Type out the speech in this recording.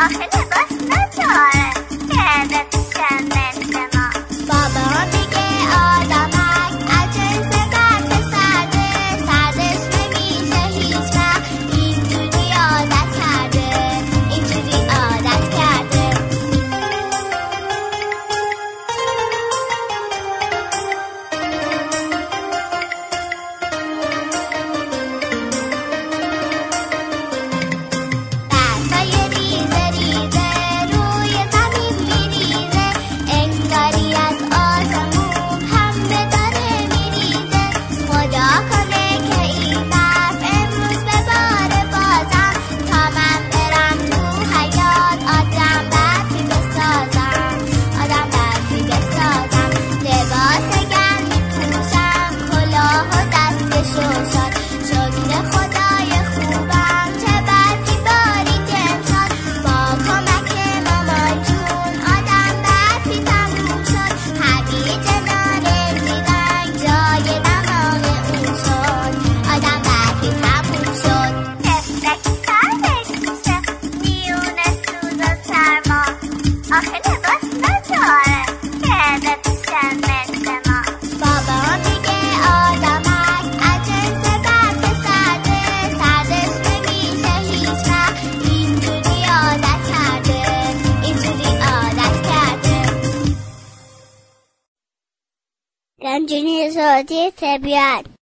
آخه لباس نداره کرده پیشن مثل ما. بابا میگه آدمک از جنس گرد سرده، سردش نمیشه هیچ وقت، اینجوری عادت کرده، اینجوری عادت کرده. برفای ریزه ریزه روی زمین میریزه، انگاری از آسمون پنبه داره میریزه. خدا کنه که این برف امروز بباره بازم، تا من برم تو حیاط آدم برفی بسازم، آدم برفی بسازم. لباس گرم میپوشم، کلاه و دستشو شاد، شکر خدای خوبم چه برفی باریک امشب. با کمک مامان جون آدم برفی تموم شد، هویج نارنجی رنگ جای دماغ اون شد، آدم برفی تموم شد. تفلکی سر بکشه میونه سوز و سرما، آخه لباس نداره کرده پیشن مثل ما. بابا میگه آدمک از جنس برف سرده، سردش نمیشه هیچ وقت، اینجوری عادت کرده، اینجوری عادت کرده. گنجینه صوتی طبیعت.